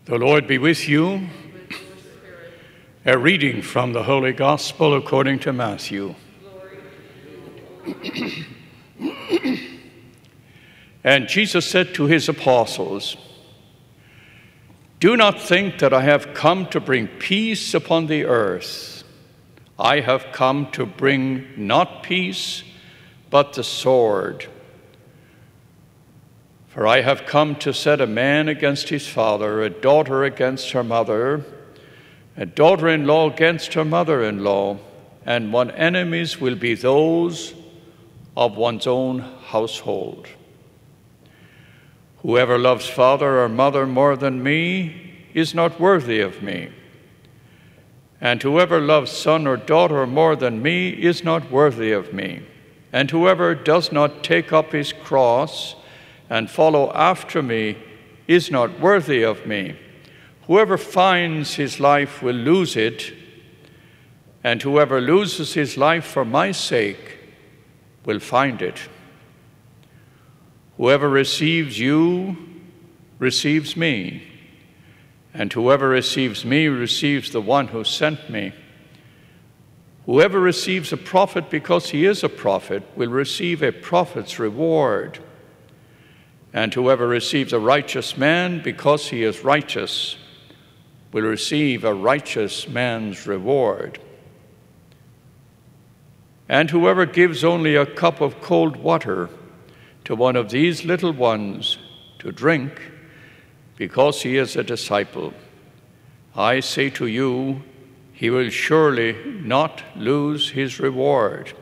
The Lord be with you. A reading from the Holy Gospel according to Matthew. And Jesus said to his apostles, "Do not think that I have come to bring peace upon the earth. I have come to bring not peace, but the sword. For I have come to set a man against his father, a daughter against her mother, a daughter-in-law against her mother-in-law, and one's enemies will be those of one's own household. Whoever loves father or mother more than me is not worthy of me. And whoever loves son or daughter more than me is not worthy of me. And whoever does not take up his cross and follow after me is not worthy of me. Whoever finds his life will lose it, and whoever loses his life for my sake will find it. Whoever receives you receives me, and whoever receives me receives the one who sent me. Whoever receives a prophet because he is a prophet will receive a prophet's reward. And whoever receives a righteous man because he is righteous will receive a righteous man's reward. And whoever gives only a cup of cold water to one of these little ones to drink because he is a disciple, I say to you, he will surely not lose his reward."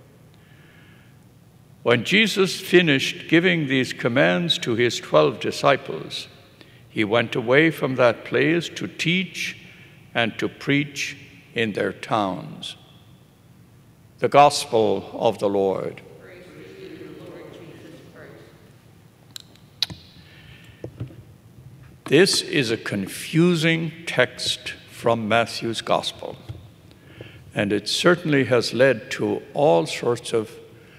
When Jesus finished giving these commands to his 12 disciples, he went away from that place to teach and to preach in their towns. The Gospel of the Lord. Praise be to you, Lord Jesus Christ. This is a confusing text from Matthew's Gospel, and it certainly has led to all sorts of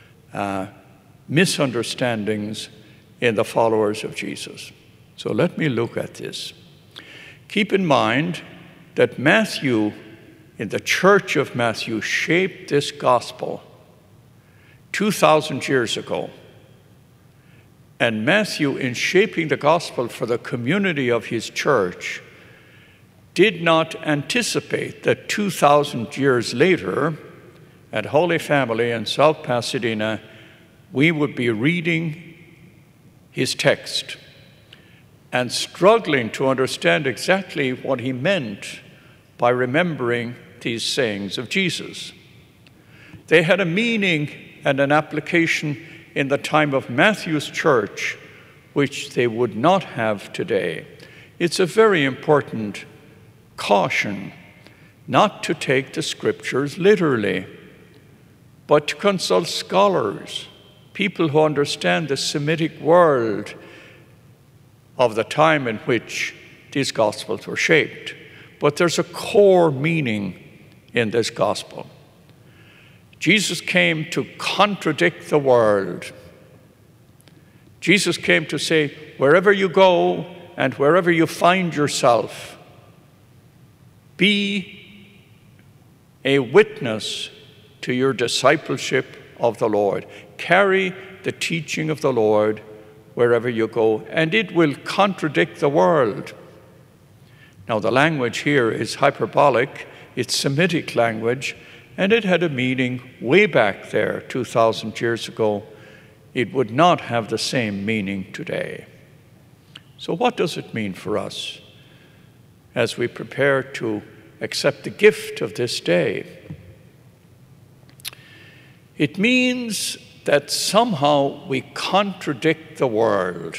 misunderstandings in the followers of Jesus. So let me look at this. Keep in mind that Matthew, in the church of Matthew, shaped this gospel 2,000 years ago. And Matthew, in shaping the gospel for the community of his church, did not anticipate that 2,000 years later, at Holy Family in South Pasadena, we would be reading his text and struggling to understand exactly what he meant by remembering these sayings of Jesus. They had a meaning and an application in the time of Matthew's church, which they would not have today. It's a very important caution not to take the scriptures literally, but to consult scholars, people who understand the Semitic world of the time in which these Gospels were shaped. But there's a core meaning in this Gospel. Jesus came to contradict the world. Jesus came to say, wherever you go and wherever you find yourself, be a witness to your discipleship of the Lord. Carry the teaching of the Lord wherever you go, and it will contradict the world. Now, the language here is hyperbolic, it's Semitic language, and it had a meaning way back there 2,000 years ago. It would not have the same meaning today. So what does it mean for us as we prepare to accept the gift of this day? It means that somehow we contradict the world.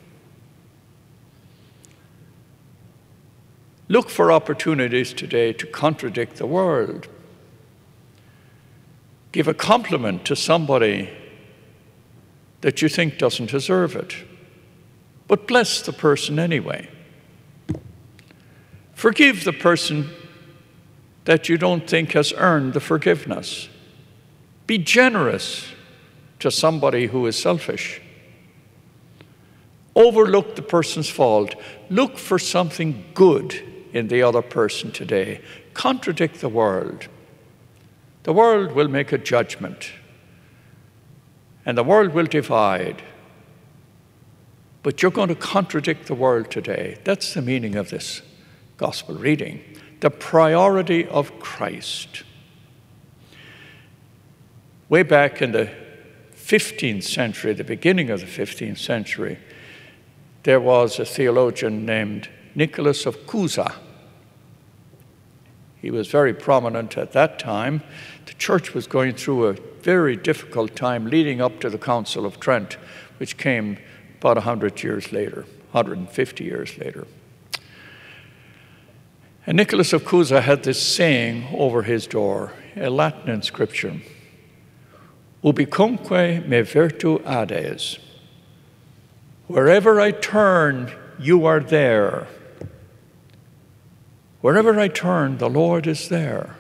Look for opportunities today to contradict the world. Give a compliment to somebody that you think doesn't deserve it, but bless the person anyway. Forgive the person that you don't think has earned the forgiveness. Be generous to somebody who is selfish. overlook the person's fault. Look for something good in the other person today. Contradict the world. The world will make a judgment, and the world will divide. But you're going to contradict the world today. That's the meaning of this gospel reading. The priority of Christ. Way back in the 15th century, the beginning of the 15th century, there was a theologian named Nicholas of Cusa. He was very prominent at that time. The church was going through a very difficult time leading up to the Council of Trent, which came about 100 years later, 150 years later. And Nicholas of Cusa had this saying over his door, a Latin inscription, Ubicunque me virtu ades. Wherever I turn, you are there. Wherever I turn, the Lord is there.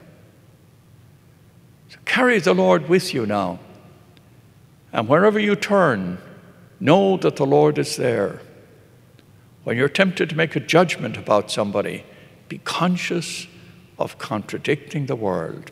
So carry the Lord with you now. And wherever you turn, know that the Lord is there. When you're tempted to make a judgment about somebody, be conscious of contradicting the world.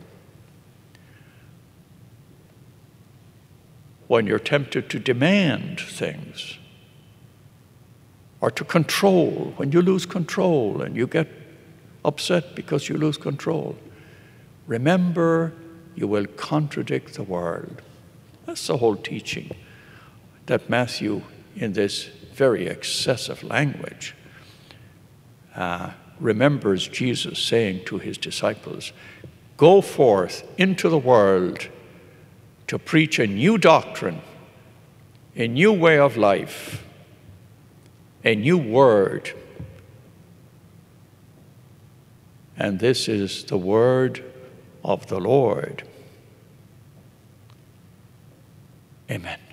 When you're tempted to demand things or to control, when you lose control and you get upset because you lose control, remember you will contradict the world. That's the whole teaching that Matthew, in this very excessive language, remembers Jesus saying to his disciples, go forth into the world to preach a new doctrine, a new way of life, a new word. And this is the word of the Lord. Amen.